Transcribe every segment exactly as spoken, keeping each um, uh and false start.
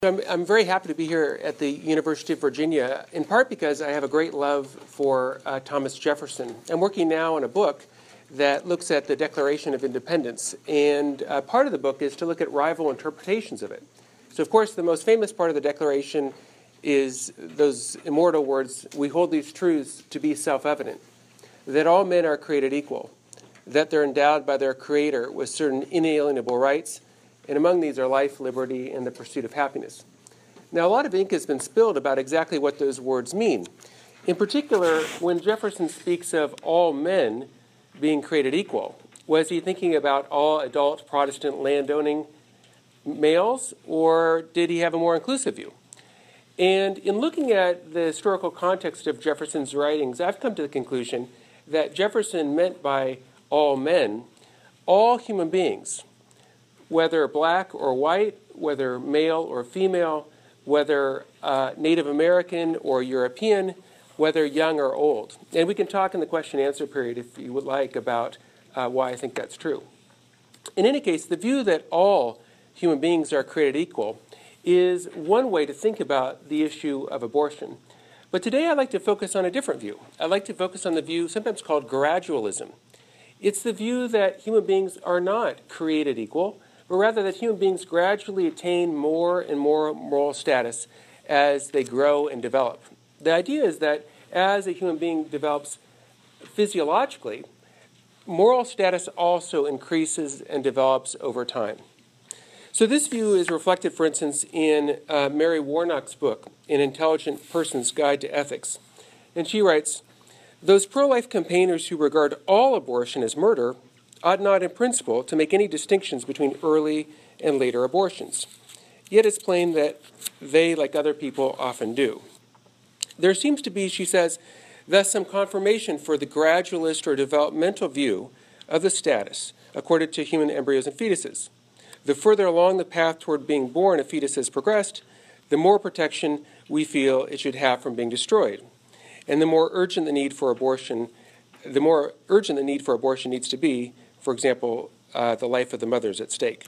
I'm, I'm very happy to be here at the University of Virginia, in part because I have a great love for uh, Thomas Jefferson. I'm working now on a book that looks at the Declaration of Independence, and uh, part of the book is to look at rival interpretations of it. So, of course, the most famous part of the Declaration is those immortal words, "We hold these truths to be self-evident, that all men are created equal, that they're endowed by their Creator with certain inalienable rights, and among these are life, liberty, and the pursuit of happiness." Now, a lot of ink has been spilled about exactly what those words mean. In particular, when Jefferson speaks of all men being created equal, was he thinking about all adult Protestant landowning males, or did he have a more inclusive view? And in looking at the historical context of Jefferson's writings, I've come to the conclusion that Jefferson meant by all men all human beings, whether black or white, whether male or female, whether uh, Native American or European, whether young or old. And we can talk in the question and answer period, if you would like, about uh, why I think that's true. In any case, the view that all human beings are created equal is one way to think about the issue of abortion. But today I'd like to focus on a different view. I'd like to focus on the view sometimes called gradualism. It's the view that human beings are not created equal, but rather that human beings gradually attain more and more moral status as they grow and develop. The idea is that as a human being develops physiologically, moral status also increases and develops over time. So this view is reflected, for instance, in uh, Mary Warnock's book, An Intelligent Person's Guide to Ethics. And she writes, "Those pro-life campaigners who regard all abortion as murder ought not in principle to make any distinctions between early and later abortions. Yet it's plain that they, like other people, often do. There seems to be," she says, "thus some confirmation for the gradualist or developmental view of the status accorded to human embryos and fetuses. The further along the path toward being born a fetus has progressed, the more protection we feel it should have from being destroyed. And the more urgent the need for abortion, the more urgent the need for abortion needs to be, for example, uh, the life of the mother is at stake."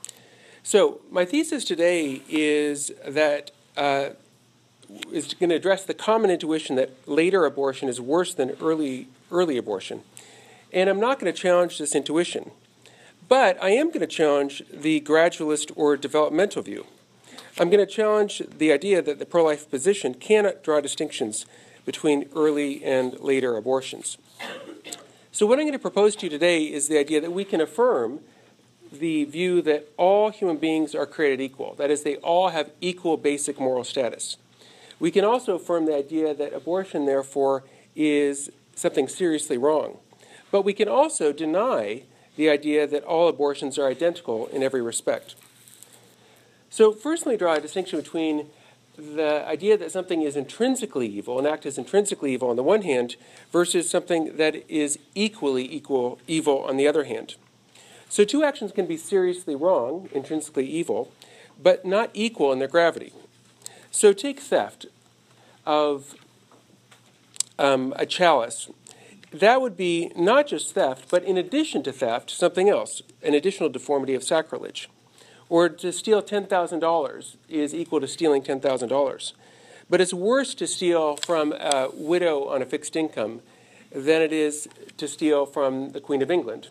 So my thesis today is that uh, is going to address the common intuition that later abortion is worse than early early abortion. And I'm not going to challenge this intuition, but I am going to challenge the gradualist or developmental view. I'm going to challenge the idea that the pro-life position cannot draw distinctions between early and later abortions. So what I'm going to propose to you today is the idea that we can affirm the view that all human beings are created equal. That is, they all have equal basic moral status. We can also affirm the idea that abortion, therefore, is something seriously wrong. But we can also deny the idea that all abortions are identical in every respect. So first, let me draw a distinction between the idea that something is intrinsically evil, an act is intrinsically evil on the one hand, versus something that is equally equal evil on the other hand. So two actions can be seriously wrong, intrinsically evil, but not equal in their gravity. So take theft of um, a chalice. That would be not just theft, but in addition to theft, something else, an additional deformity of sacrilege. Or to steal ten thousand dollars is equal to stealing ten thousand dollars. But it's worse to steal from a widow on a fixed income than it is to steal from the Queen of England.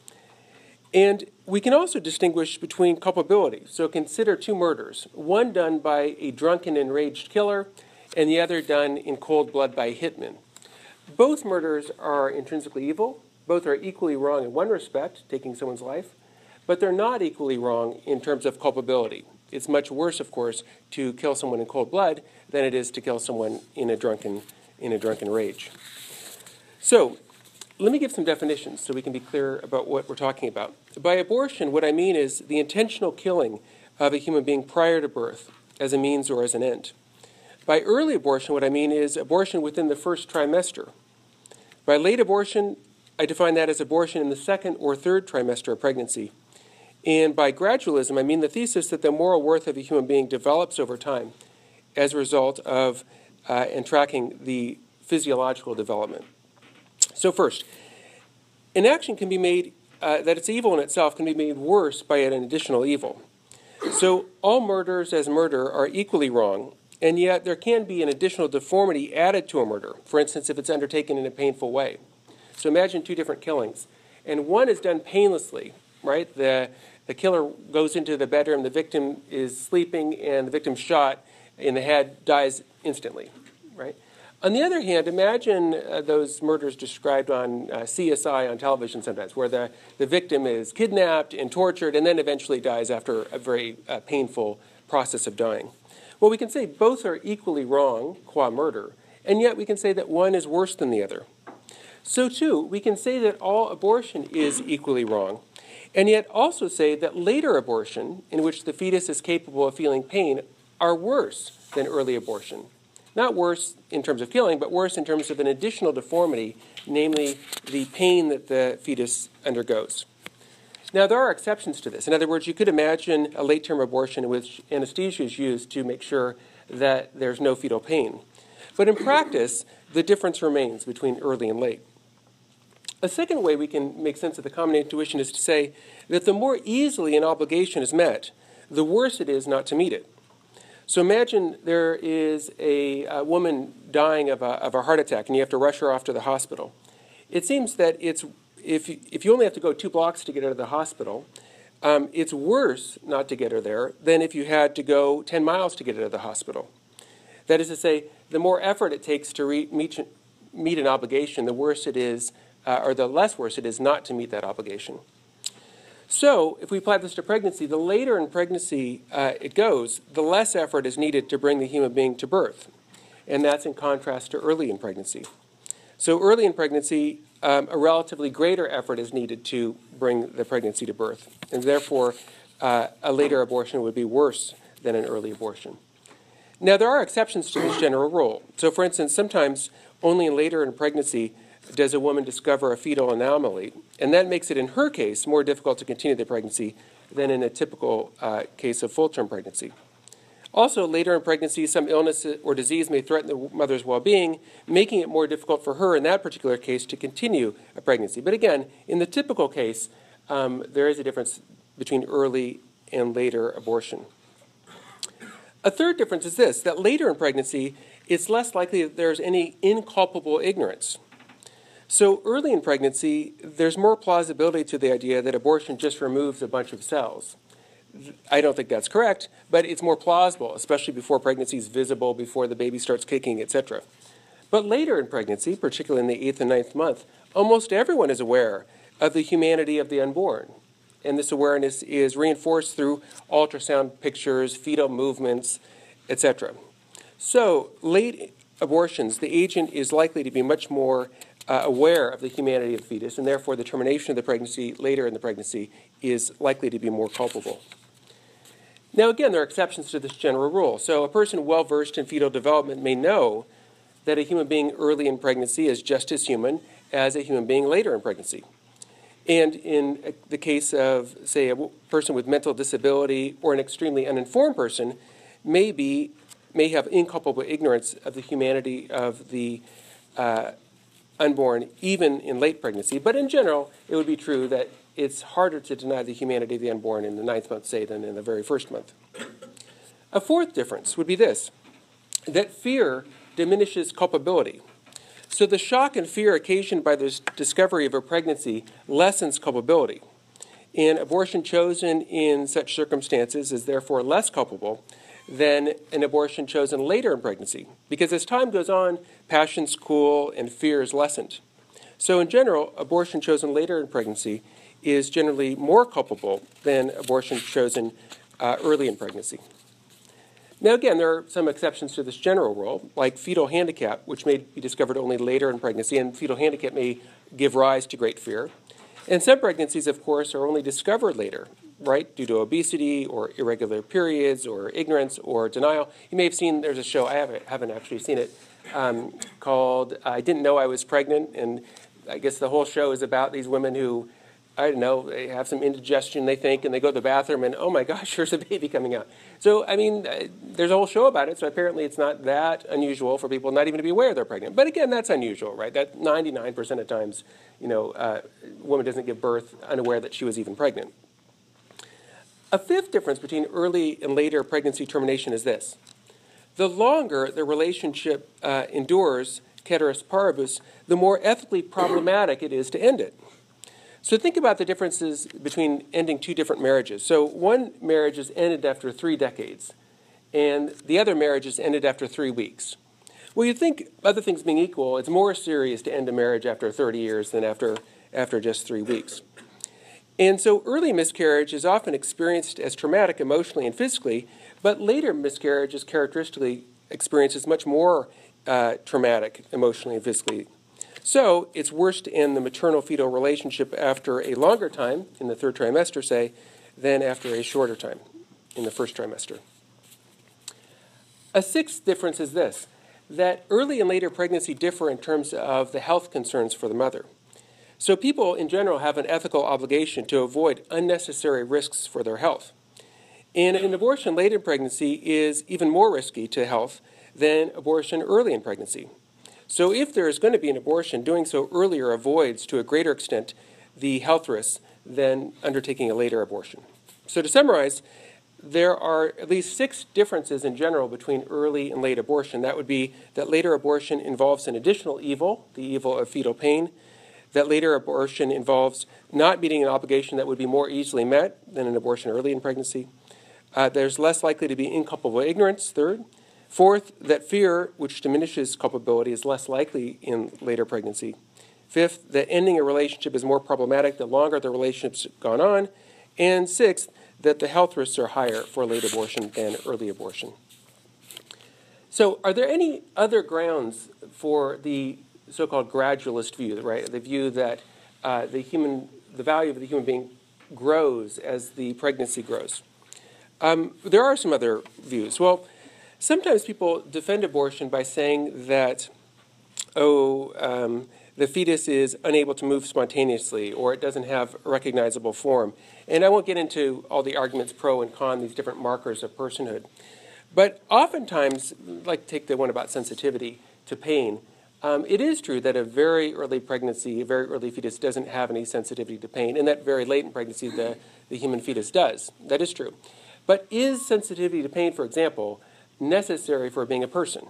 And we can also distinguish between culpability. So consider two murders, one done by a drunken, enraged killer, and the other done in cold blood by a hitman. Both murders are intrinsically evil. Both are equally wrong in one respect, taking someone's life, but they're not equally wrong in terms of culpability. It's much worse, of course, to kill someone in cold blood than it is to kill someone in a drunken, in a drunken rage. So let me give some definitions so we can be clear about what we're talking about. By abortion, what I mean is the intentional killing of a human being prior to birth as a means or as an end. By early abortion, what I mean is abortion within the first trimester. By late abortion, I define that as abortion in the second or third trimester of pregnancy. And by gradualism, I mean the thesis that the moral worth of a human being develops over time as a result of uh, and tracking the physiological development. So first, an action can be made, uh, that it's evil in itself can be made worse by an additional evil. So all murders as murder are equally wrong, and yet there can be an additional deformity added to a murder, for instance, if it's undertaken in a painful way. So imagine two different killings, and one is done painlessly, right? The, the killer goes into the bedroom, the victim is sleeping, and the victim's shot in the head, dies instantly, right? On the other hand, imagine uh, those murders described on uh, C S I on television sometimes, where the, the victim is kidnapped and tortured and then eventually dies after a very uh, painful process of dying. Well, we can say both are equally wrong, qua murder, and yet we can say that one is worse than the other. So too, we can say that all abortion is equally wrong, and yet also say that later abortion, in which the fetus is capable of feeling pain, are worse than early abortion. Not worse in terms of killing, but worse in terms of an additional deformity, namely the pain that the fetus undergoes. Now, there are exceptions to this. In other words, you could imagine a late-term abortion in which anesthesia is used to make sure that there's no fetal pain. But in practice, the difference remains between early and late. A second way we can make sense of the common intuition is to say that the more easily an obligation is met, the worse it is not to meet it. So imagine there is a, a woman dying of a, of a heart attack and you have to rush her off to the hospital. It seems that it's, if, you, if you only have to go two blocks to get her to the hospital, um, it's worse not to get her there than if you had to go ten miles to get her to the hospital. That is to say, the more effort it takes to re- meet, meet an obligation, the worse it is, uh, or the less worse it is not to meet that obligation. So, if we apply this to pregnancy, the later in pregnancy uh, it goes, the less effort is needed to bring the human being to birth. And that's in contrast to early in pregnancy. So early in pregnancy, um, a relatively greater effort is needed to bring the pregnancy to birth. And therefore, uh, a later abortion would be worse than an early abortion. Now, there are exceptions to this general rule. So, for instance, sometimes only later in pregnancy does a woman discover a fetal anomaly, and that makes it, in her case, more difficult to continue the pregnancy than in a typical uh, case of full-term pregnancy. Also, later in pregnancy, some illness or disease may threaten the mother's well-being, making it more difficult for her in that particular case to continue a pregnancy. But again, in the typical case, um, there is a difference between early and later abortion. A third difference is this, that later in pregnancy, it's less likely that there's any inculpable ignorance. So early in pregnancy, there's more plausibility to the idea that abortion just removes a bunch of cells. I don't think that's correct, but it's more plausible, especially before pregnancy is visible, before the baby starts kicking, et cetera. But later in pregnancy, particularly in the eighth and ninth month, almost everyone is aware of the humanity of the unborn. And this awareness is reinforced through ultrasound pictures, fetal movements, et cetera. So late abortions, the agent is likely to be much more Uh, aware of the humanity of the fetus, and therefore the termination of the pregnancy later in the pregnancy is likely to be more culpable. Now again, there are exceptions to this general rule. So a person well-versed in fetal development may know that a human being early in pregnancy is just as human as a human being later in pregnancy. And in the case of, say, a person with mental disability or an extremely uninformed person may, be, may have inculpable ignorance of the humanity of the uh, unborn, even in late pregnancy. But in general, it would be true that it's harder to deny the humanity of the unborn in the ninth month, say, than in the very first month. A fourth difference would be this, that fear diminishes culpability. So the shock and fear occasioned by the discovery of a pregnancy lessens culpability. And abortion chosen in such circumstances is therefore less culpable than an abortion chosen later in pregnancy, because as time goes on, passions cool and fear is lessened. So in general, abortion chosen later in pregnancy is generally more culpable than abortion chosen uh, early in pregnancy. Now again, there are some exceptions to this general rule, like fetal handicap, which may be discovered only later in pregnancy, and fetal handicap may give rise to great fear. And some pregnancies, of course, are only discovered later, right, due to obesity or irregular periods or ignorance or denial. You may have seen, there's a show, I haven't, haven't actually seen it, um, called I Didn't Know I Was Pregnant, and I guess the whole show is about these women who, I don't know, they have some indigestion, they think, and they go to the bathroom, and oh my gosh, there's a baby coming out. So, I mean, there's a whole show about it, so apparently it's not that unusual for people not even to be aware they're pregnant. But again, that's unusual, right? That ninety-nine percent of times, you know, uh, a woman doesn't give birth unaware that she was even pregnant. A fifth difference between early and later pregnancy termination is this. The longer the relationship uh, endures, ceteris paribus, the more ethically problematic it is to end it. So think about the differences between ending two different marriages. So one marriage is ended after three decades, and the other marriage is ended after three weeks. Well, you'd think, other things being equal, it's more serious to end a marriage after thirty years than after, after just three weeks. And so early miscarriage is often experienced as traumatic emotionally and physically, but later miscarriage is characteristically experienced as much more uh, traumatic emotionally and physically. So it's worse to end the maternal-fetal relationship after a longer time, in the third trimester, say, than after a shorter time, in the first trimester. A sixth difference is this, that early and later pregnancy differ in terms of the health concerns for the mother. So people in general have an ethical obligation to avoid unnecessary risks for their health. And an abortion late in pregnancy is even more risky to health than abortion early in pregnancy. So if there is going to be an abortion, doing so earlier avoids to a greater extent the health risks than undertaking a later abortion. So to summarize, there are at least six differences in general between early and late abortion. That would be that later abortion involves an additional evil, the evil of fetal pain, that later abortion involves not meeting an obligation that would be more easily met than an abortion early in pregnancy. Uh, there's less likely to be inculpable ignorance, third. Fourth, that fear, which diminishes culpability, is less likely in later pregnancy. Fifth, that ending a relationship is more problematic the longer the relationship's gone on. And sixth, that the health risks are higher for late abortion than early abortion. So are there any other grounds for the so-called gradualist view, right? The view that uh, the human, the value of the human being grows as the pregnancy grows? Um, there are some other views. Well, sometimes people defend abortion by saying that, oh, um, the fetus is unable to move spontaneously, or it doesn't have a recognizable form. And I won't get into all the arguments pro and con, these different markers of personhood. But oftentimes, like take the one about sensitivity to pain, um, it is true that a very early pregnancy, a very early fetus doesn't have any sensitivity to pain, and that very late in pregnancy, the, the human fetus does. That is true. But is sensitivity to pain, for example, necessary for being a person?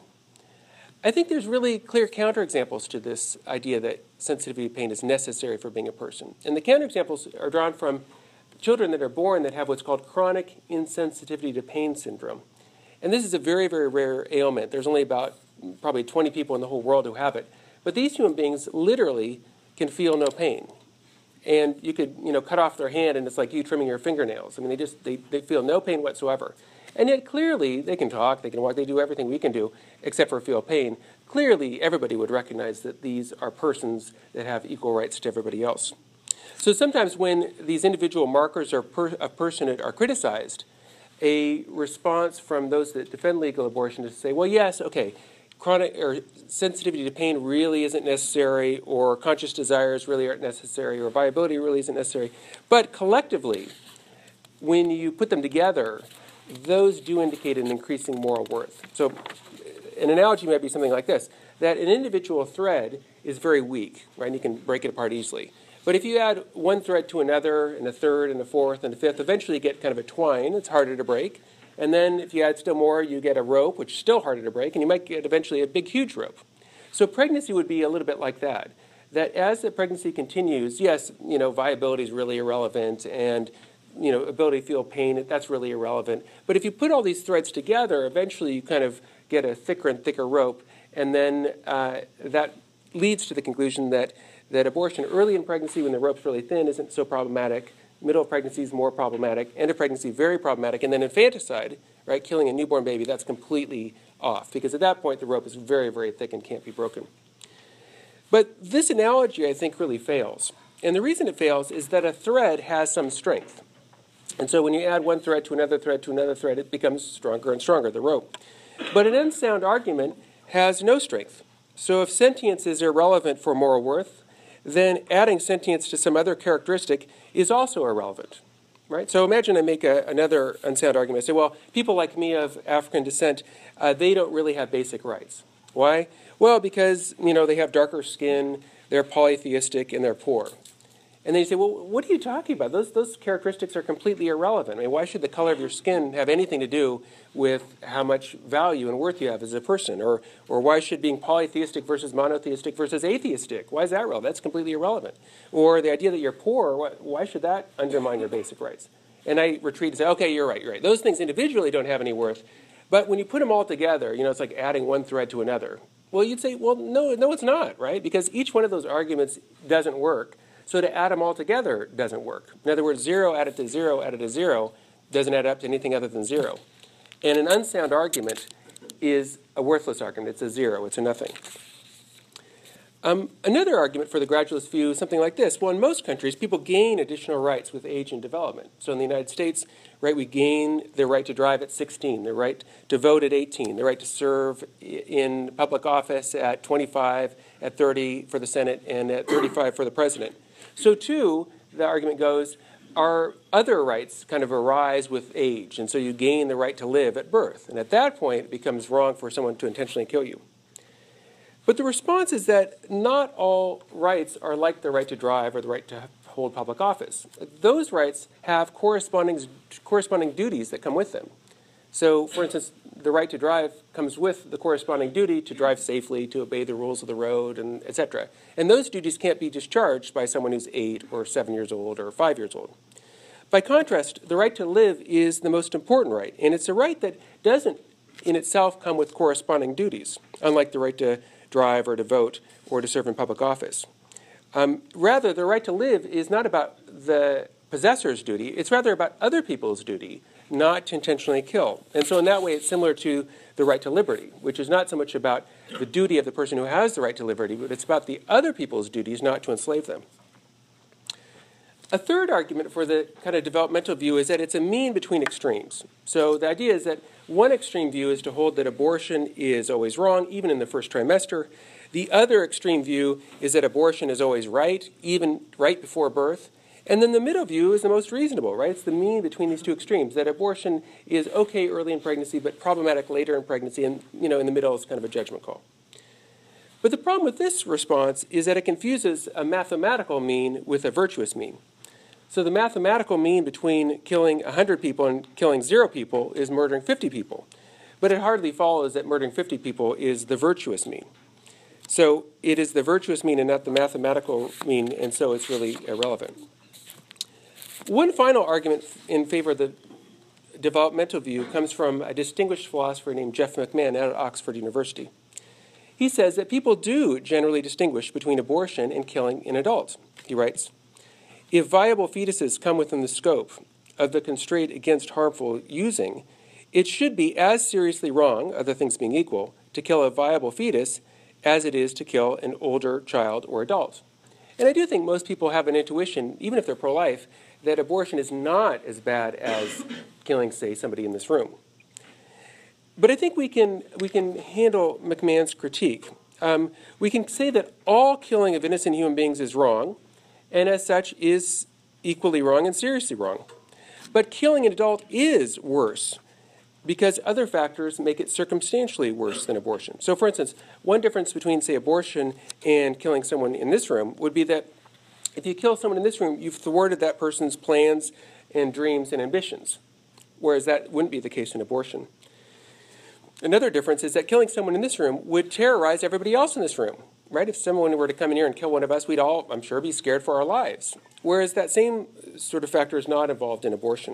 I think there's really clear counterexamples to this idea that sensitivity to pain is necessary for being a person. And the counterexamples are drawn from children that are born that have what's called chronic insensitivity to pain syndrome. And this is a very, very rare ailment. There's only about probably twenty people in the whole world who have it. But these human beings literally can feel no pain. And you could, you know, cut off their hand and it's like you trimming your fingernails. I mean, they just, they, they feel no pain whatsoever. And yet clearly they can talk, they can walk, they do everything we can do except for feel pain. Clearly everybody would recognize that these are persons that have equal rights to everybody else. So sometimes when these individual markers of personhood are criticized, a response from those that defend legal abortion is to say, well, yes, okay, chronic or sensitivity to pain really isn't necessary, or conscious desires really aren't necessary, or viability really isn't necessary. But collectively, when you put them together, those do indicate an increasing moral worth. So an analogy might be something like this, that an individual thread is very weak, right? And you can break it apart easily. But if you add one thread to another, and a third, and a fourth, and a fifth, eventually you get kind of a twine. It's harder to break. And then if you add still more, you get a rope, which is still harder to break, and you might get eventually a big, huge rope. So pregnancy would be a little bit like that, that as the pregnancy continues, yes, you know, viability is really irrelevant, and you know, ability to feel pain, that's really irrelevant. But if you put all these threads together, eventually you kind of get a thicker and thicker rope, and then uh, that leads to the conclusion that, that abortion early in pregnancy, when the rope's really thin, isn't so problematic. Middle of pregnancy is more problematic. End of pregnancy, very problematic. And then infanticide, right, killing a newborn baby, that's completely off, because at that point the rope is very, very thick and can't be broken. But this analogy, I think, really fails. And the reason it fails is that a thread has some strength. And so when you add one thread to another thread to another thread, it becomes stronger and stronger, the rope. But an unsound argument has no strength. So if sentience is irrelevant for moral worth, then adding sentience to some other characteristic is also irrelevant, right? So imagine I make a, another unsound argument. I say, well, people like me of African descent, uh, they don't really have basic rights. Why? Well, because, you know, they have darker skin, they're polytheistic, and they're poor. And then you say, well, what are you talking about? Those, those characteristics are completely irrelevant. I mean, why should the color of your skin have anything to do with how much value and worth you have as a person? Or, or why should being polytheistic versus monotheistic versus atheistic, why is that relevant? That's completely irrelevant. Or the idea that you're poor, why, why should that undermine your basic rights? And I retreat and say, okay, you're right, you're right. Those things individually don't have any worth. But when you put them all together, you know, it's like adding one thread to another. Well, you'd say, well, no, no, it's not, right? Because each one of those arguments doesn't work. So to add them all together doesn't work. In other words, zero added to zero added to zero doesn't add up to anything other than zero. And an unsound argument is a worthless argument. It's a zero. It's a nothing. Um, another argument for the gradualist view is something like this. Well, in most countries, people gain additional rights with age and development. So in the United States, right, we gain the right to drive at sixteen, the right to vote at eighteen, the right to serve in public office at twenty-five, at thirty for the Senate, and at thirty-five for the president. So too, the argument goes, our other rights kind of arise with age, and so you gain the right to live at birth. And at that point, it becomes wrong for someone to intentionally kill you. But the response is that not all rights are like the right to drive or the right to hold public office. Those rights have corresponding, corresponding duties that come with them. So, for instance, the right to drive comes with the corresponding duty to drive safely, to obey the rules of the road, and et cetera. And those duties can't be discharged by someone who's eight or seven years old or five years old. By contrast, the right to live is the most important right, and it's a right that doesn't in itself come with corresponding duties, unlike the right to drive or to vote or to serve in public office. Um, rather, the right to live is not about the possessor's duty, it's rather about other people's duty, not to intentionally kill. And so in that way, it's similar to the right to liberty, which is not so much about the duty of the person who has the right to liberty, but it's about the other people's duties not to enslave them. A third argument for the kind of developmental view is that it's a mean between extremes. So the idea is that one extreme view is to hold that abortion is always wrong, even in the first trimester. The other extreme view is that abortion is always right, even right before birth. And then the middle view is the most reasonable, right? It's the mean between these two extremes, that abortion is okay early in pregnancy, but problematic later in pregnancy, and you know, in the middle is kind of a judgment call. But the problem with this response is that it confuses a mathematical mean with a virtuous mean. So the mathematical mean between killing one hundred people and killing zero people is murdering fifty people. But it hardly follows that murdering fifty people is the virtuous mean. So it is the virtuous mean and not the mathematical mean, and so it's really irrelevant. One final argument in favor of the developmental view comes from a distinguished philosopher named Jeff McMahon out of Oxford University. He says that people do generally distinguish between abortion and killing an adult. He writes, if viable fetuses come within the scope of the constraint against harmful using, it should be as seriously wrong, other things being equal, to kill a viable fetus as it is to kill an older child or adult. And I do think most people have an intuition, even if they're pro-life, that abortion is not as bad as killing, say, somebody in this room. But I think we can, we can handle McMahon's critique. Um, we can say that all killing of innocent human beings is wrong, and as such is equally wrong and seriously wrong. But killing an adult is worse because other factors make it circumstantially worse than abortion. So for instance, one difference between, say, abortion and killing someone in this room would be that if you kill someone in this room, you've thwarted that person's plans and dreams and ambitions, whereas that wouldn't be the case in abortion. Another difference is that killing someone in this room would terrorize everybody else in this room. Right? If someone were to come in here and kill one of us, we'd all, I'm sure, be scared for our lives. Whereas that same sort of factor is not involved in abortion.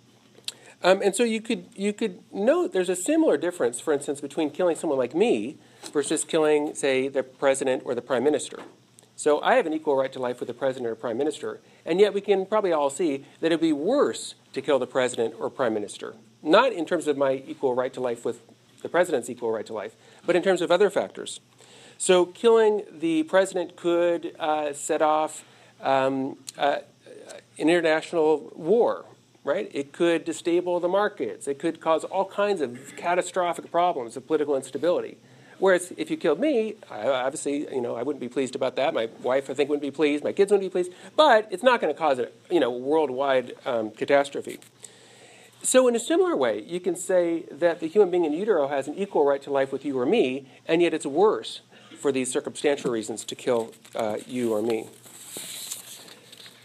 Um, and so you could you could note there's a similar difference, for instance, between killing someone like me versus killing, say, the president or the prime minister. So I have an equal right to life with the president or prime minister, and yet we can probably all see that it would be worse to kill the president or prime minister. Not in terms of my equal right to life with the president's equal right to life, but in terms of other factors. So killing the president could uh, set off um, uh, an international war, right? It could destabilize the markets. It could cause all kinds of catastrophic problems of political instability. Whereas if you killed me, I, obviously, you know, I wouldn't be pleased about that. My wife, I think, wouldn't be pleased. My kids wouldn't be pleased. But it's not going to cause a, you know, worldwide um, catastrophe. So in a similar way, you can say that the human being in utero has an equal right to life with you or me, and yet it's worse for these circumstantial reasons to kill uh, you or me.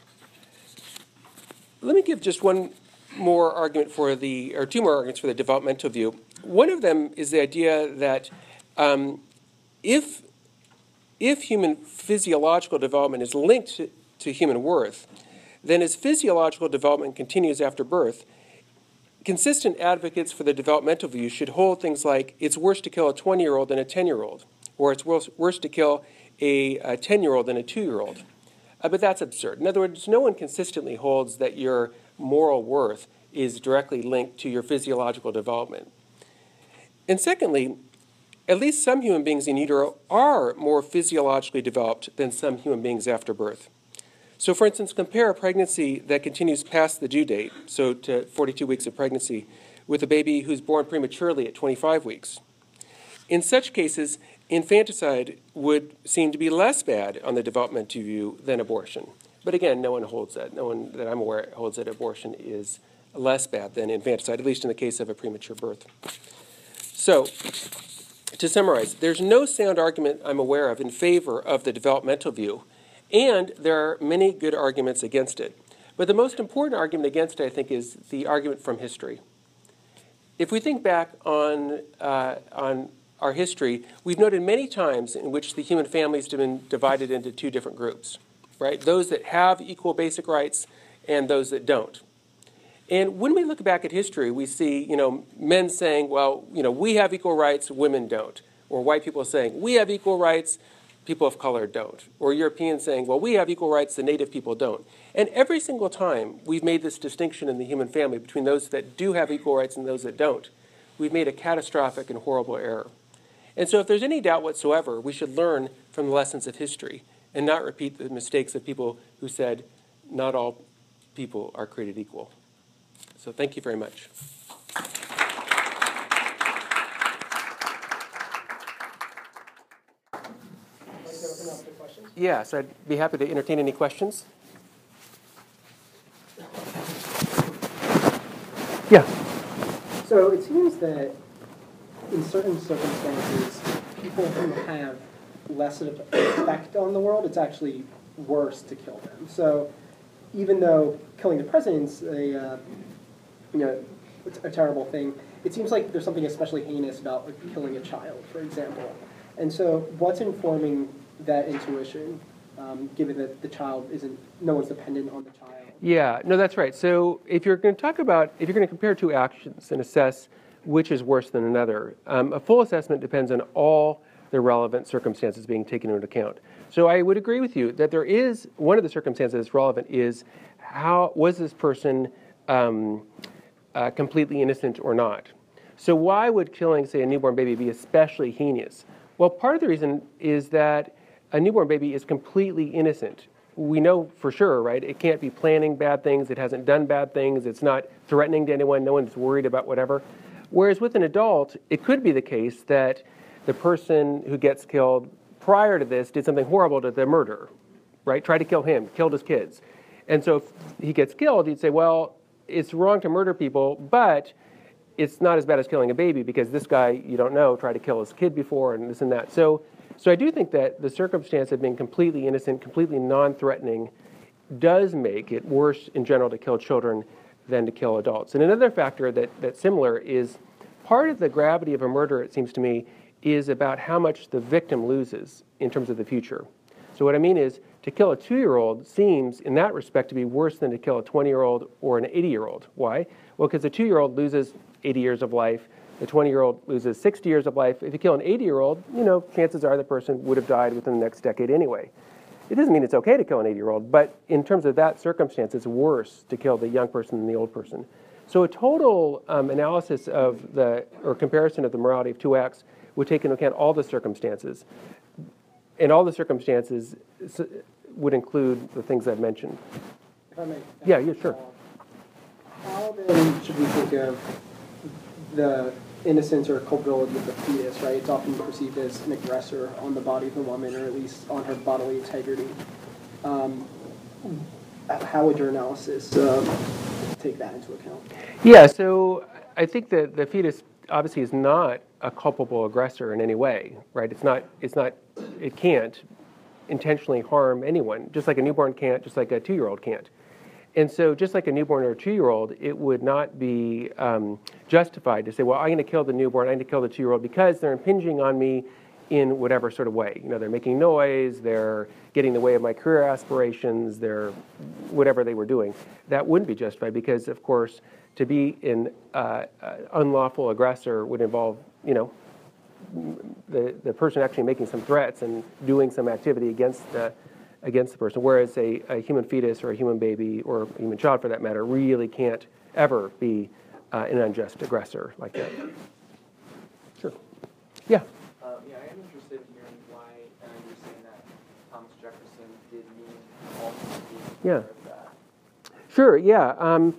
let me give just one more argument for the, or two more arguments for the developmental view. One of them is the idea that um, if, if human physiological development is linked to, to human worth, then as physiological development continues after birth, consistent advocates for the developmental view should hold things like it's worse to kill a twenty-year-old than a ten-year-old, or it's worse, worse to kill a, a ten-year-old than a two-year-old. Uh, but that's absurd. In other words, no one consistently holds that your moral worth is directly linked to your physiological development. And secondly, at least some human beings in utero are more physiologically developed than some human beings after birth. So for instance, compare a pregnancy that continues past the due date, so to forty-two weeks of pregnancy, with a baby who's born prematurely at twenty-five weeks. In such cases, infanticide would seem to be less bad on the developmental view than abortion. But again, no one holds that. No one that I'm aware holds that abortion is less bad than infanticide, at least in the case of a premature birth. So, to summarize, there's no sound argument I'm aware of in favor of the developmental view, and there are many good arguments against it. But the most important argument against it, I think, is the argument from history. If we think back on, uh, on our history, we've noted many times in which the human families have been divided into two different groups, right? Those that have equal basic rights and those that don't. And when we look back at history, we see, you know, men saying, well, you know, we have equal rights, women don't. Or white people saying, we have equal rights, people of color don't. Or Europeans saying, well, we have equal rights, the native people don't. And every single time we've made this distinction in the human family between those that do have equal rights and those that don't, we've made a catastrophic and horrible error. And so if there's any doubt whatsoever, we should learn from the lessons of history and not repeat the mistakes of people who said, not all people are created equal. So thank you very much. I'd like to open up to questions. Yes, I'd be happy to entertain any questions. Yeah. So it seems that in certain circumstances, people who have less of an effect on the world, it's actually worse to kill them. So even though killing the president's a, uh, you know, it's a terrible thing, it seems like there's something especially heinous about like, killing a child, for example. And so what's informing that intuition, um, given that the child isn't, no one's dependent on the child? Yeah, no, that's right. So if you're going to talk about, if you're going to compare two actions and assess which is worse than another, um, a full assessment depends on all the relevant circumstances being taken into account. So I would agree with you that there is, one of the circumstances that's relevant is how, was this person um, uh, completely innocent or not? So why would killing, say, a newborn baby be especially heinous? Well, part of the reason is that a newborn baby is completely innocent. We know for sure, right? It can't be planning bad things. It hasn't done bad things. It's not threatening to anyone. No one's worried about whatever. Whereas with an adult, it could be the case that the person who gets killed prior to this did something horrible to the murderer, right? Tried to kill him, killed his kids. And so if he gets killed, you'd say, well, it's wrong to murder people, but it's not as bad as killing a baby because this guy, you don't know, tried to kill his kid before and this and that. So so I do think that the circumstance of being completely innocent, completely non-threatening, does make it worse in general to kill children than to kill adults. And another factor that, that's similar is part of the gravity of a murder, it seems to me, is about how much the victim loses in terms of the future. So what I mean is, to kill a two-year-old seems, in that respect, to be worse than to kill a twenty-year-old or an eighty-year-old. Why? Well, because the two-year-old loses eighty years of life. The twenty-year-old loses sixty years of life. If you kill an eighty-year-old, you know, chances are the person would have died within the next decade anyway. It doesn't mean it's okay to kill an eighty-year-old, but in terms of that circumstance, it's worse to kill the young person than the old person. So a total um, analysis of the, or comparison of the morality of two acts would take into account all the circumstances. And all the circumstances would include the things I've mentioned. If I may. Yeah, yeah, sure. How then should we think of the innocence or culpability of the fetus, right? It's often perceived as an aggressor on the body of the woman, or at least on her bodily integrity. Um, how would your analysis um, take that into account? Yeah, so I think that the fetus obviously is not a culpable aggressor in any way, right? It's not, it's not, it can't intentionally harm anyone, just like a newborn can't, just like a two-year-old can't. And so just like a newborn or a two-year-old, it would not be um, justified to say, well, I'm going to kill the newborn, I'm going to kill the two-year-old because they're impinging on me in whatever sort of way. You know, they're making noise, they're getting in the way of my career aspirations, they're whatever they were doing. That wouldn't be justified because, of course, to be an uh, uh, unlawful aggressor would involve, you know, the, the person actually making some threats and doing some activity against the, against the person, whereas a, a human fetus or a human baby or a human child, for that matter, really can't ever be uh, an unjust aggressor like that. Sure. Yeah? Uh, yeah, I am interested in hearing why uh, you're saying that Thomas Jefferson did mean all human beings Yeah. of that. Sure, yeah. Um,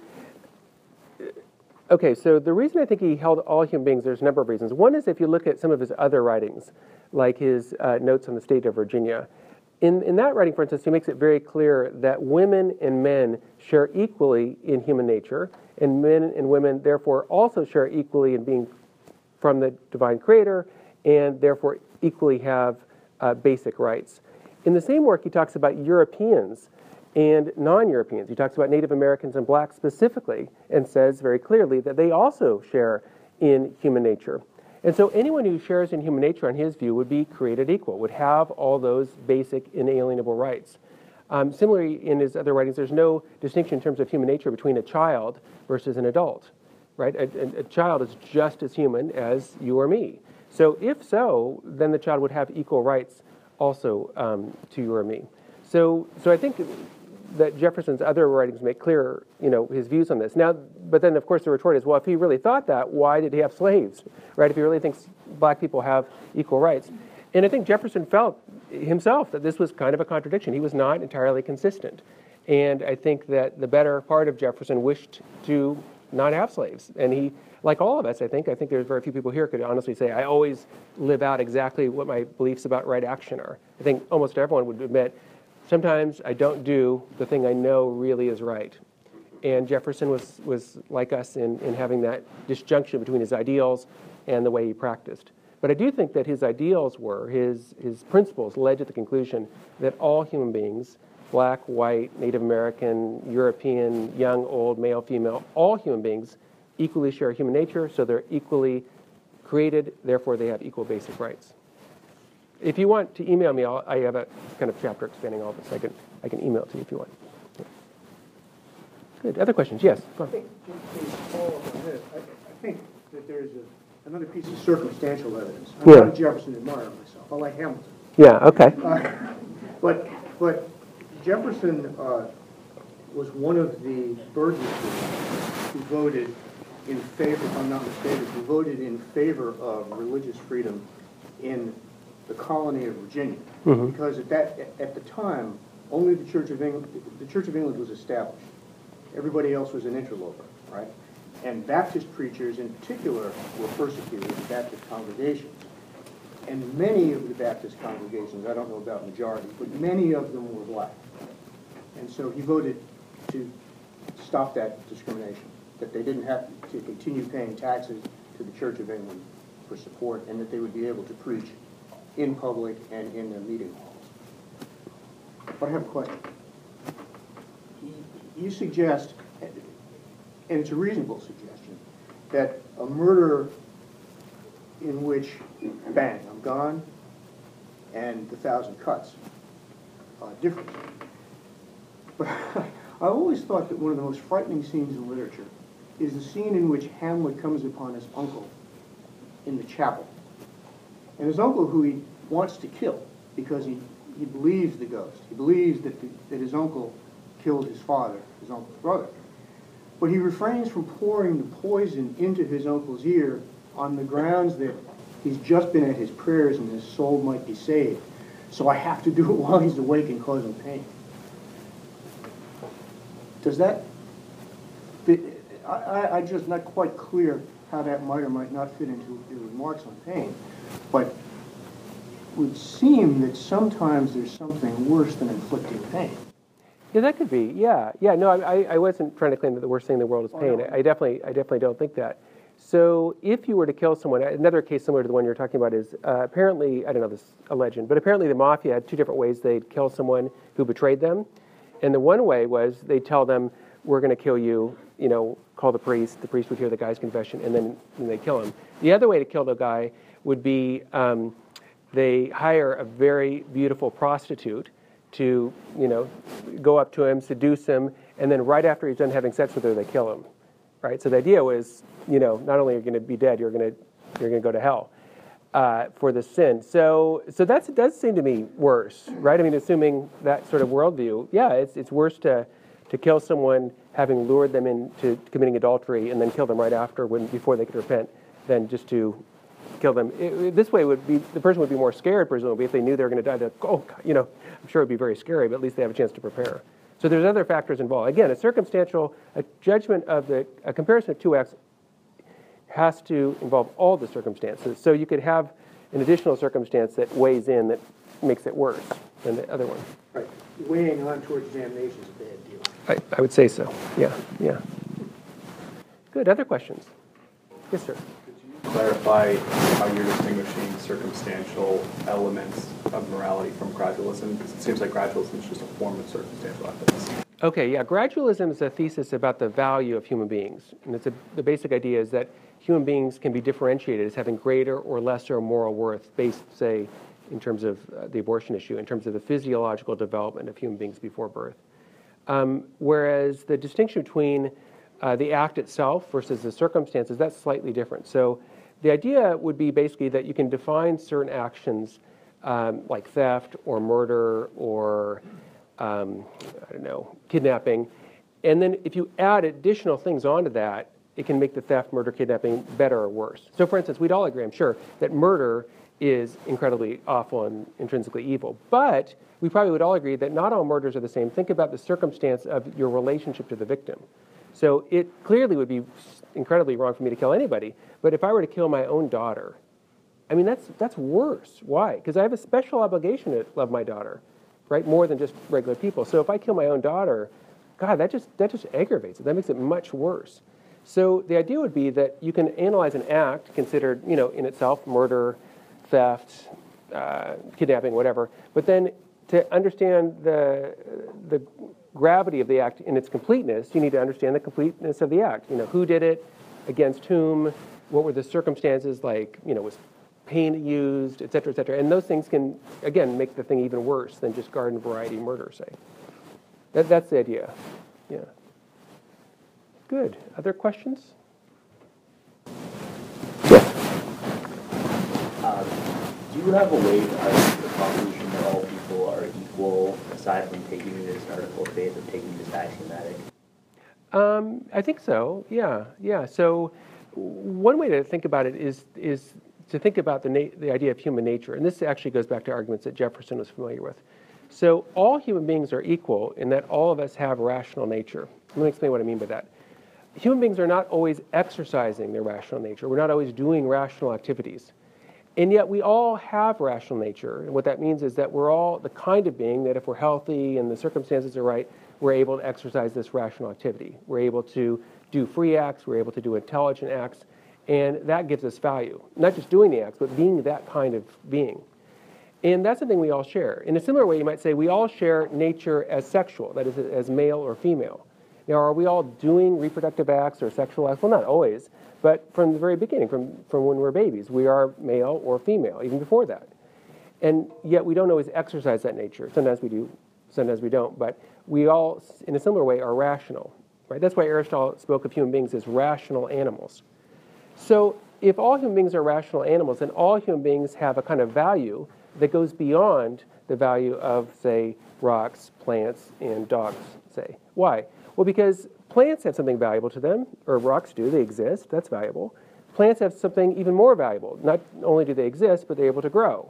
okay, so the reason I think he held all human beings, there's a number of reasons. One is if you look at some of his other writings, like his uh, notes on the state of Virginia. In, in that writing, for instance, he makes it very clear that women and men share equally in human nature, and men and women, therefore, also share equally in being from the divine creator, and therefore equally have uh, basic rights. In the same work, he talks about Europeans and non-Europeans. He talks about Native Americans and blacks specifically, and says very clearly that they also share in human nature. And so anyone who shares in human nature, on his view, would be created equal, would have all those basic inalienable rights. Um, similarly, in his other writings, there's no distinction in terms of human nature between a child versus an adult, right? A, a, a child is just as human as you or me. So if so, then the child would have equal rights also um, to you or me. So, so I think that Jefferson's other writings make clear, you know, his views on this. Now, but then, of course, the retort is, well, if he really thought that, why did he have slaves, right? If he really thinks black people have equal rights. And I think Jefferson felt himself that this was kind of a contradiction. He was not entirely consistent. And I think that the better part of Jefferson wished to not have slaves. And he, like all of us, I think, I think there's very few people here could honestly say, I always live out exactly what my beliefs about right action are. I think almost everyone would admit, sometimes I don't do the thing I know really is right. And Jefferson was, was like us in, in having that disjunction between his ideals and the way he practiced. But I do think that his ideals were, his, his principles led to the conclusion that all human beings, black, white, Native American, European, young, old, male, female, all human beings equally share human nature, so they're equally created, therefore they have equal basic rights. If you want to email me, I'll, I have a kind of chapter expanding all this. I can, I can email it to you if you want. Good. Other questions? Yes. I think, to follow up on this, I, I think that there's a, another piece of circumstantial evidence. I'm Yeah. not a Jefferson admirer myself. I like Hamilton. Yeah, okay. Uh, but, but Jefferson uh, was one of the Burgesses who voted in favor, if I'm not mistaken, who voted in favor of religious freedom in the colony of Virginia. Mm-hmm. Because at that, at the time, only the Church of England, the Church of England was established. Everybody else was an interloper, right? And Baptist preachers in particular were persecuted in Baptist congregations. And many of the Baptist congregations, I don't know about majority, but many of them were black. And so he voted to stop that discrimination, that they didn't have to continue paying taxes to the Church of England for support, and that they would be able to preach in public and in their meeting halls. But I have a question. You suggest, and it's a reasonable suggestion, that a murder in which, bang, I'm gone, and the thousand cuts, uh, different. But I always thought that one of the most frightening scenes in literature is the scene in which Hamlet comes upon his uncle in the chapel. And his uncle, who he wants to kill because he, he believes the ghost. He believes that, the, that his uncle killed his father, his uncle's brother. But he refrains from pouring the poison into his uncle's ear on the grounds that he's just been at his prayers and his soul might be saved. So I have to do it while he's awake and cause him pain. Does that... I, I, I'm just not quite clear how that might or might not fit into your remarks on pain. But it would seem that sometimes there's something worse than inflicting pain. Yeah, that could be. Yeah, yeah. No, I, I wasn't trying to claim that the worst thing in the world is pain. I, I definitely, I definitely don't think that. So, if you were to kill someone, another case similar to the one you're talking about is uh, apparently, I don't know this is a legend, but apparently the mafia had two different ways they'd kill someone who betrayed them. And the one way was they'd tell them, we're going to kill you, you know, call the priest, the priest would hear the guy's confession, and then and they kill him. The other way to kill the guy would be um, they hire a very beautiful prostitute to, you know, go up to him, seduce him, and then right after he's done having sex with her, they kill him, right? So the idea was, you know, not only are you going to be dead, you're going to you're going to go to hell uh, for the sin. So so that's, it does seem to me worse, right? I mean, assuming that sort of worldview, yeah, it's it's worse to to kill someone having lured them into committing adultery and then kill them right after, when before they could repent, than just to kill them. It, it, this way would be, the person would be more scared, presumably, if they knew they were going to die. They'd, oh, you know, I'm sure it would be very scary, but at least they have a chance to prepare. So there's other factors involved. Again, a circumstantial, a judgment of the, a comparison of two acts has to involve all the circumstances. So you could have an additional circumstance that weighs in that makes it worse than the other one. Right. Weighing on towards examination is a bad deal. I, I would say so. Yeah, yeah. Good. Other questions? Yes, sir. Clarify how you're distinguishing circumstantial elements of morality from gradualism, because it seems like gradualism is just a form of circumstantial evidence. Okay, yeah, gradualism is a thesis about the value of human beings. And it's a, the basic idea is that human beings can be differentiated as having greater or lesser moral worth based, say, in terms of uh, the abortion issue, in terms of the physiological development of human beings before birth. Um, whereas the distinction between uh, the act itself versus the circumstances, that's slightly different. So the idea would be basically that you can define certain actions um, like theft or murder or, um, I don't know, kidnapping. And then if you add additional things onto that, it can make the theft, murder, kidnapping better or worse. So for instance, we'd all agree, I'm sure, that murder is incredibly awful and intrinsically evil. But we probably would all agree that not all murders are the same. Think about the circumstance of your relationship to the victim. So it clearly would be incredibly wrong for me to kill anybody. But if I were to kill my own daughter, I mean, that's that's worse. Why? Because I have a special obligation to love my daughter, right? More than just regular people. So if I kill my own daughter, God, that just that just aggravates it. That makes it much worse. So the idea would be that you can analyze an act considered, you know, in itself, murder, theft, uh, kidnapping, whatever. But then to understand the the gravity of the act in its completeness, you need to understand the completeness of the act. You know, who did it, against whom, what were the circumstances, like, you know, was pain used, et cetera, et cetera. And those things can, again, make the thing even worse than just garden variety murder, say. That, that's the idea. Yeah. Good. Other questions? Yes. Um, do you have a way to argue the proposition that all people are equal, aside from taking it as an article of faith and taking it as axiomatic? Um, I think so. Yeah, yeah. So one way to think about it is is to think about the na- the idea of human nature, and this actually goes back to arguments that Jefferson was familiar with. So all human beings are equal in that all of us have rational nature. Let me explain what I mean by that. Human beings are not always exercising their rational nature. We're not always doing rational activities. And yet we all have rational nature. And what that means is that we're all the kind of being that if we're healthy and the circumstances are right, we're able to exercise this rational activity. We're able to do free acts. We're able to do intelligent acts. And that gives us value. Not just doing the acts, but being that kind of being. And that's something we all share. In a similar way, you might say we all share nature as sexual, that is, as male or female. Now, are we all doing reproductive acts or sexual acts? Well, not always, but from the very beginning, from, from when we're babies, we are male or female, even before that. And yet we don't always exercise that nature. Sometimes we do, sometimes we don't, but we all, in a similar way, are rational. Right? That's why Aristotle spoke of human beings as rational animals. So if all human beings are rational animals, then all human beings have a kind of value that goes beyond the value of, say, rocks, plants, and dogs, say. Why? Well, because plants have something valuable to them, or rocks do, they exist, that's valuable. Plants have something even more valuable. Not only do they exist, but they're able to grow.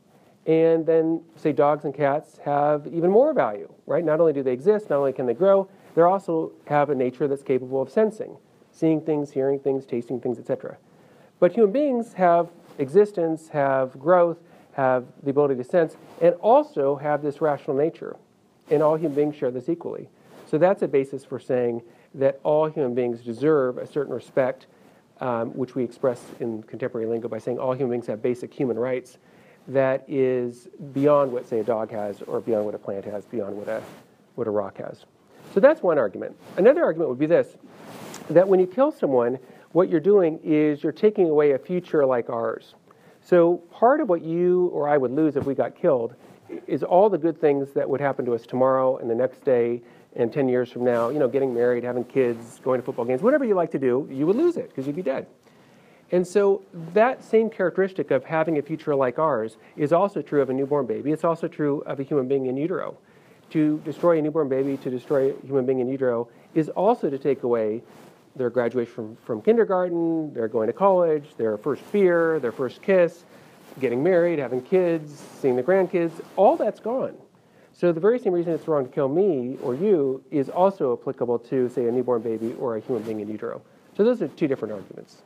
And then, say, dogs and cats have even more value, right? Not only do they exist, not only can they grow, they also have a nature that's capable of sensing, seeing things, hearing things, tasting things, et cetera. But human beings have existence, have growth, have the ability to sense, and also have this rational nature. And all human beings share this equally. So that's a basis for saying that all human beings deserve a certain respect, um, which we express in contemporary lingo by saying all human beings have basic human rights that is beyond what, say, a dog has, or beyond what a plant has, beyond what a, what a rock has. So that's one argument. Another argument would be this, that when you kill someone, what you're doing is you're taking away a future like ours. So part of what you or I would lose if we got killed is all the good things that would happen to us tomorrow and the next day and ten years from now, you know, getting married, having kids, going to football games, whatever you like to do, you would lose it because you'd be dead. And so that same characteristic of having a future like ours is also true of a newborn baby. It's also true of a human being in utero. To destroy a newborn baby, to destroy a human being in utero, is also to take away their graduation from, from kindergarten, their going to college, their first beer, their first kiss, getting married, having kids, seeing the grandkids. All that's gone. So the very same reason it's wrong to kill me or you is also applicable to, say, a newborn baby or a human being in utero. So those are two different arguments.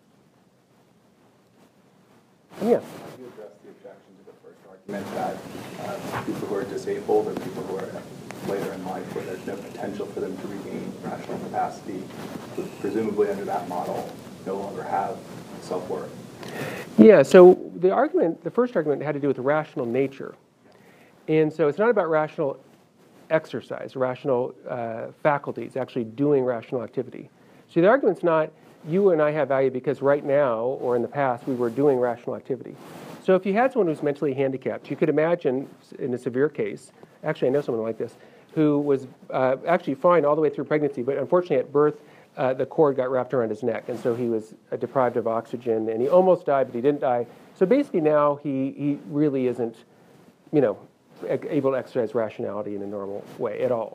And yeah. How do you address the objection to the first argument that uh, people who are disabled or people who are later in life where there's no potential for them to regain rational capacity, would presumably under that model no longer have self-worth? Yeah, so the argument, the first argument had to do with rational nature. And so it's not about rational exercise, rational uh, faculties, actually doing rational activity. So the argument's not you and I have value because right now or in the past we were doing rational activity. So if you had someone who's mentally handicapped, you could imagine in a severe case, actually I know someone like this, who was uh, actually fine all the way through pregnancy, but unfortunately at birth uh, the cord got wrapped around his neck, and so he was uh, deprived of oxygen, and he almost died, but he didn't die. So basically now he, he really isn't, you know, able to exercise rationality in a normal way at all.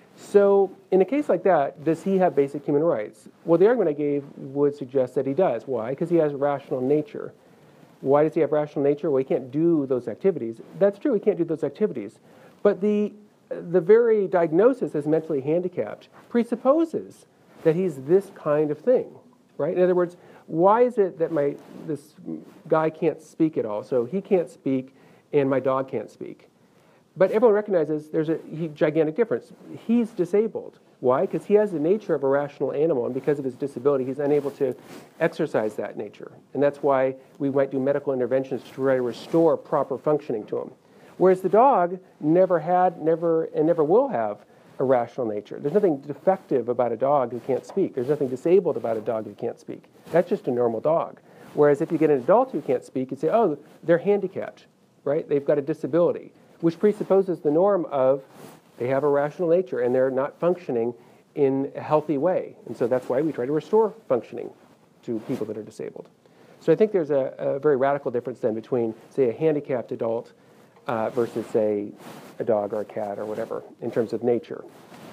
So in a case like that, does he have basic human rights? Well, the argument I gave would suggest that he does. Why? Because he has a rational nature. Why does he have rational nature? Well, he can't do those activities. That's true, he can't do those activities. But the, the very diagnosis as mentally handicapped presupposes that he's this kind of thing, right? In other words, why is it that my this guy can't speak at all? So he can't speak and my dog can't speak. But everyone recognizes there's a gigantic difference. He's disabled. Why? Because he has the nature of a rational animal, and because of his disability, he's unable to exercise that nature. And that's why we might do medical interventions to try to restore proper functioning to him. Whereas the dog never had, never, and never will have a rational nature. There's nothing defective about a dog who can't speak. There's nothing disabled about a dog who can't speak. That's just a normal dog. Whereas if you get an adult who can't speak, you say, oh, they're handicapped, right? They've got a disability, which presupposes the norm of they have a rational nature and they're not functioning in a healthy way. And so that's why we try to restore functioning to people that are disabled. So I think there's a, a very radical difference then between, say, a handicapped adult uh, versus, say, a dog or a cat or whatever in terms of nature.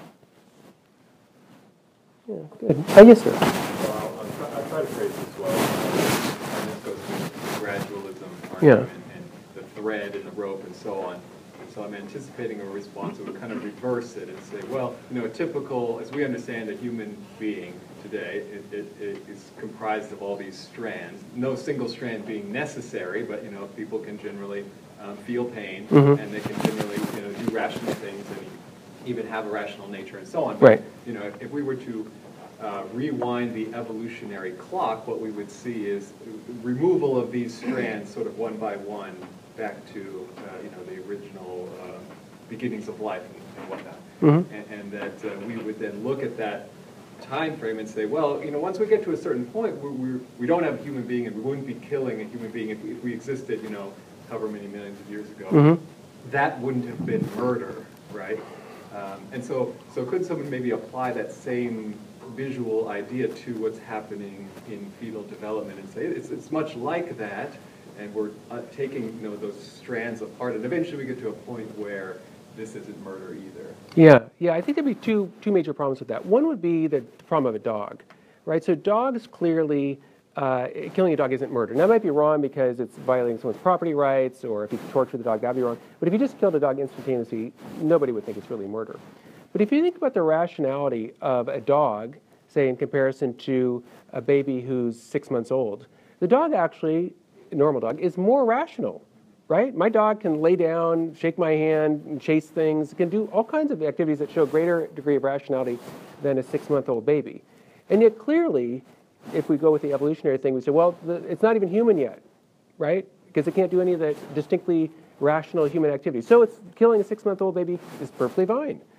Yeah, good. Uh, yes, sir. Well, I'll, I'll, try, I'll try to phrase this well. And this goes to gradualism argument Yeah. and the thread and the rope and so on. So I'm anticipating a response that would kind of reverse it and say, well, you know, a typical, as we understand a human being today, it, it, it is comprised of all these strands. No single strand being necessary, but, you know, people can generally um, feel pain, Mm-hmm. and they can generally, you know, do rational things and even have a rational nature and so on. But, Right. you know, if, if we were to uh, rewind the evolutionary clock, what we would see is removal of these strands sort of one by one back to, uh, you know, the original uh, beginnings of life and, and whatnot. Mm-hmm. And, and that uh, we would then look at that time frame and say, well, you know, once we get to a certain point, we, we, we don't have a human being, and we wouldn't be killing a human being if we, if we existed, you know, however many millions of years ago. Mm-hmm. That wouldn't have been murder, right? Um, and so, so could someone maybe apply that same visual idea to what's happening in fetal development and say it's, it's much like that, and we're uh, taking, you know, those strands apart, and eventually we get to a point where this isn't murder either. Yeah, yeah. I think there'd be two two major problems with that. One would be the problem of a dog, right? So dogs clearly, uh, killing a dog isn't murder. Now, that might be wrong because it's violating someone's property rights, or if you torture the dog, that'd be wrong. But if you just killed a dog instantaneously, nobody would think it's really murder. But if you think about the rationality of a dog, say in comparison to a baby who's six months old, the dog actually, a normal dog, is more rational, right? My dog can lay down, shake my hand, and chase things, can do all kinds of activities that show a greater degree of rationality than a six-month-old baby. And yet clearly, if we go with the evolutionary thing, we say, well, the, it's not even human yet, right? Because it can't do any of the distinctly rational human activities. So it's killing a six-month-old baby is perfectly fine.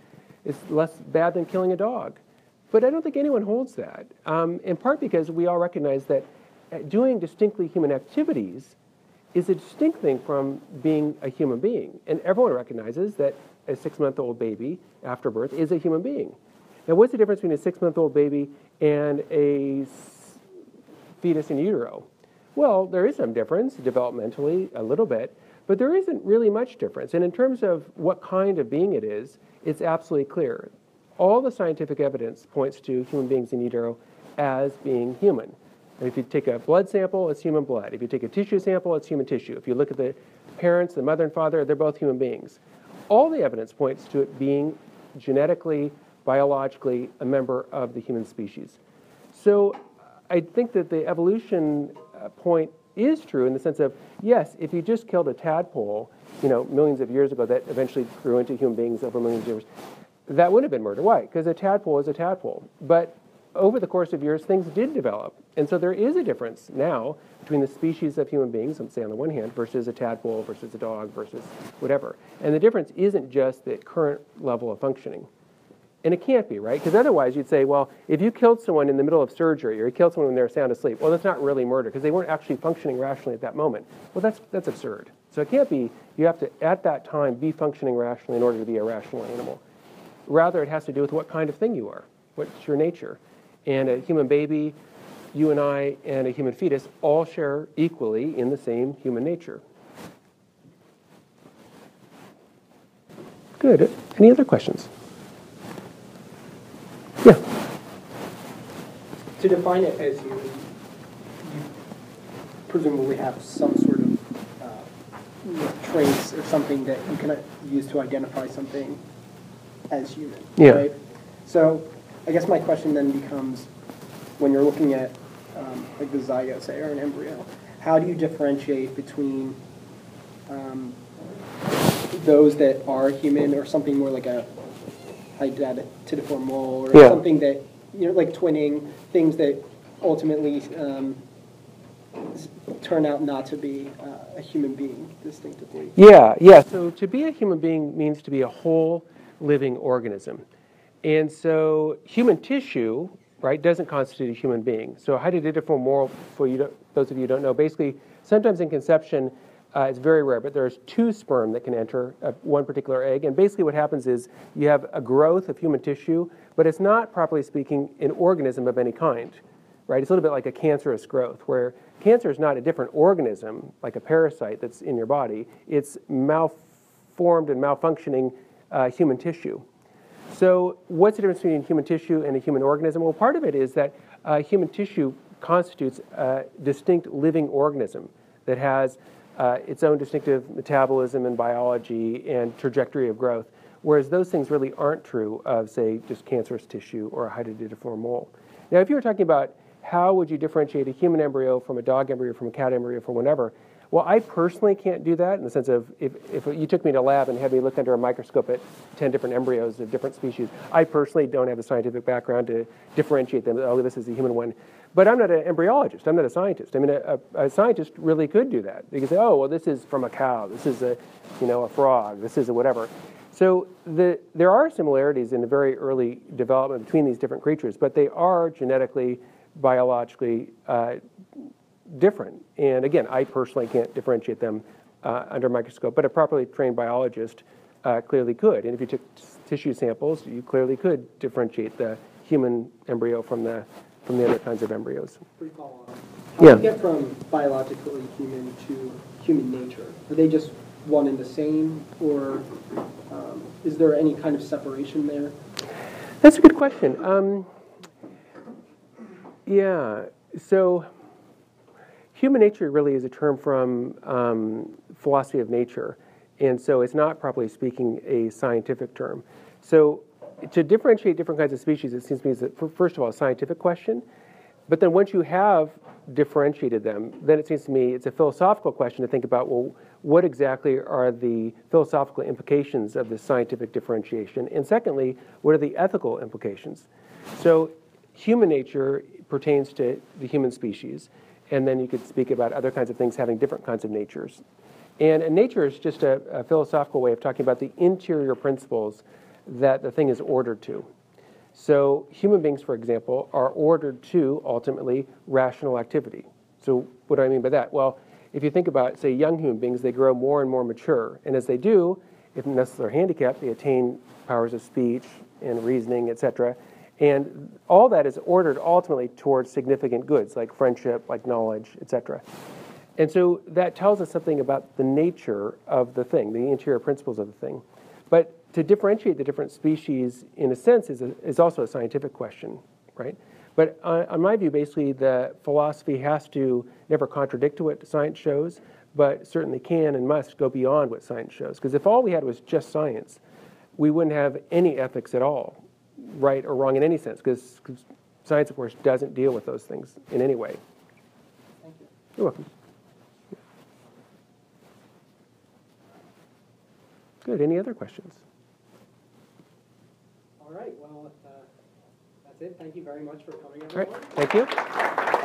is less bad than killing a dog. But I don't think anyone holds that, um, in part because we all recognize that doing distinctly human activities is a distinct thing from being a human being. And everyone recognizes that a six-month-old baby after birth is a human being. Now, what's the difference between a six-month-old baby and a fetus in utero? Well, there is some difference developmentally, a little bit, but there isn't really much difference. And in terms of what kind of being it is, it's absolutely clear. All the scientific evidence points to human beings in utero as being human. And if you take a blood sample, it's human blood. If you take a tissue sample, it's human tissue. If you look at the parents, the mother and father, they're both human beings. All the evidence points to it being genetically, biologically a member of the human species. So I think that the evolution uh, point is true in the sense of, yes, if you just killed a tadpole, you know, millions of years ago that eventually grew into human beings over millions of years, that would have been murder. Why? Because a tadpole is a tadpole. But over the course of years, things did develop. And so there is a difference now between the species of human beings, let's say on the one hand, versus a tadpole, versus a dog, versus whatever. And the difference isn't just the current level of functioning. And it can't be, right? Because otherwise you'd say, well, if you killed someone in the middle of surgery or you killed someone when they were sound asleep, well, that's not really murder because they weren't actually functioning rationally at that moment. Well, that's, that's absurd. So it can't be, you have to, at that time, be functioning rationally in order to be a rational animal. Rather, it has to do with what kind of thing you are, what's your nature. And a human baby, you and I, and a human fetus all share equally in the same human nature. Good. Any other questions? Yeah. To define it as human, you presumably have some sort of uh, traits or something that you can uh, use to identify something as human. Yeah. Right? So I guess my question then becomes, when you're looking at um, like the zygote, say, or an embryo, how do you differentiate between um, those that are human or something more like a identitiform mole or yeah. something that, you know, like twinning, things that ultimately um, turn out not to be uh, a human being distinctively? Yeah, yeah. So to be a human being means to be a whole living organism. And so human tissue, right, doesn't constitute a human being. So hydatidiform mole, for you don't, those of you who don't know, basically sometimes in conception, uh, it's very rare, but there's two sperm that can enter uh, one particular egg. And basically what happens is you have a growth of human tissue, but it's not, properly speaking, an organism of any kind, right? It's a little bit like a cancerous growth, where cancer is not a different organism, like a parasite that's in your body. It's malformed and malfunctioning uh, human tissue. So what's the difference between human tissue and a human organism? Well, part of it is that uh, human tissue constitutes a distinct living organism that has uh, its own distinctive metabolism and biology and trajectory of growth, whereas those things really aren't true of, say, just cancerous tissue or a hydatidiform mole. Now, if you were talking about how would you differentiate a human embryo from a dog embryo, from a cat embryo, from whatever, well, I personally can't do that in the sense of if, if you took me to a lab and had me look under a microscope at ten different embryos of different species, I personally don't have the scientific background to differentiate them. Oh, this is a human one. But I'm not an embryologist. I'm not a scientist. I mean, a, a, a scientist really could do that. They could say, oh, well, this is from a cow. This is a, you know, a frog. This is a whatever. So the, there are similarities in the very early development between these different creatures, but they are genetically, biologically uh, different. And again, I personally can't differentiate them uh, under a microscope, but a properly trained biologist uh, clearly could. And if you took t- tissue samples, you clearly could differentiate the human embryo from the from the other kinds of embryos. Brief follow-on. How Yeah. do you get from biologically human to human nature? Are they just one and the same, or um, is there any kind of separation there? That's a good question. Um, yeah, so human nature really is a term from um, philosophy of nature, and so it's not, properly speaking, a scientific term. So to differentiate different kinds of species, it seems to me is, that, first of all, a scientific question, but then once you have differentiated them, then it seems to me it's a philosophical question to think about, well, what exactly are the philosophical implications of this scientific differentiation? And secondly, what are the ethical implications? So human nature pertains to the human species, and then you could speak about other kinds of things having different kinds of natures. And, and nature is just a, a philosophical way of talking about the interior principles that the thing is ordered to. So human beings, for example, are ordered to, ultimately, rational activity. So what do I mean by that? Well, if you think about, say, young human beings, they grow more and more mature. And as they do, if unless they're handicapped, they attain powers of speech and reasoning, et cetera. And all that is ordered ultimately towards significant goods, like friendship, like knowledge, et cetera. And so that tells us something about the nature of the thing, the interior principles of the thing. But to differentiate the different species, in a sense, is, a, is also a scientific question, right? But on, on my view, basically, the philosophy has to never contradict what science shows, but certainly can and must go beyond what science shows. Because if all we had was just science, we wouldn't have any ethics at all, right or wrong in any sense, because science, of course, doesn't deal with those things in any way. Thank you. You're welcome. Good. Any other questions? All right, well, uh, that's it. Thank you very much for coming, All right. everyone. Thank you.